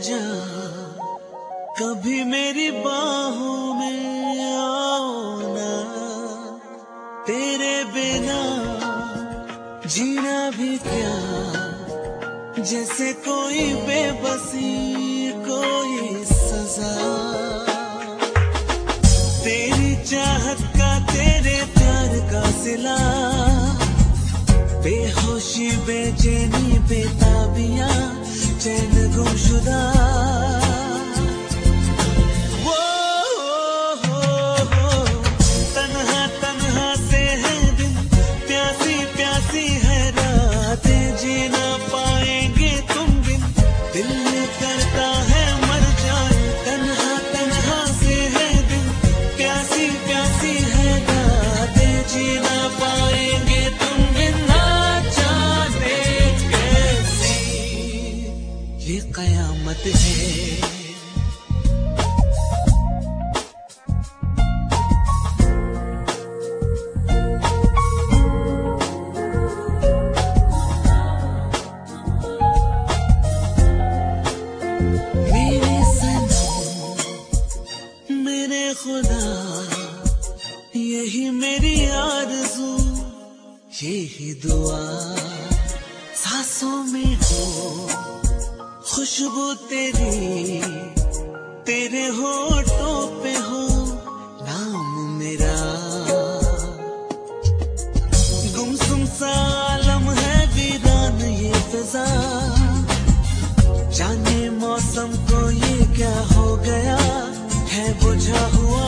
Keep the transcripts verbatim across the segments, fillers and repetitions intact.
जा, कभी मेरी बाहों में आओ ना, तेरे बिना जीना भी क्या, जैसे कोई बेबसी कोई सजा। तेरी चाहत का तेरे प्यार का सिला, बेहोशी बेचैनी बेताबियां चैन गुमशुदा। ये कयामत है। मेरे सनम मेरे खुदा, यही मेरी आरज़ू यही दुआ, सांसों में हो खुशबू तेरी, तेरे होठों पे हो नाम मेरा। गुमसुम सा आलम है वीरान ये फिजा, जाने मौसम को ये क्या हो गया है बुझा हुआ।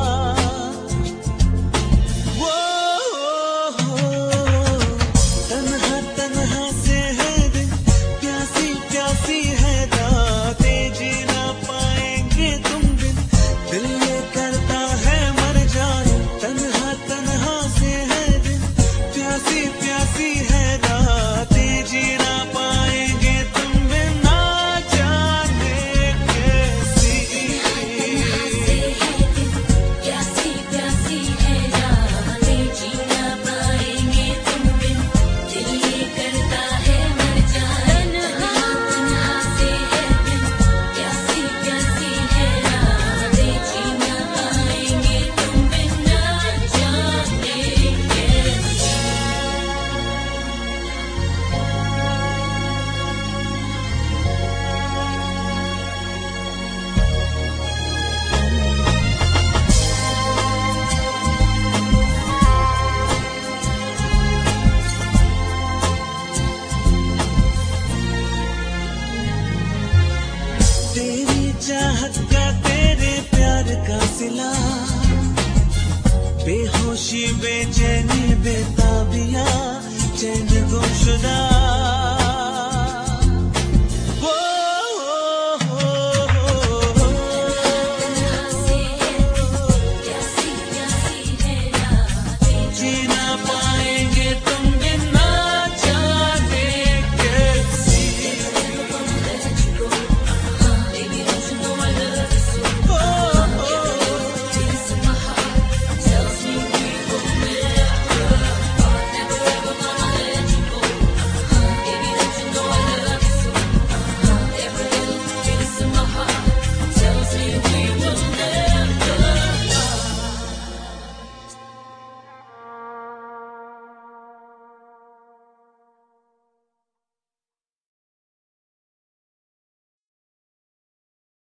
चाहत का तेरे प्यार का सिला, बेहोशी बेचैनी बेताबियां चैन गुमशुदा।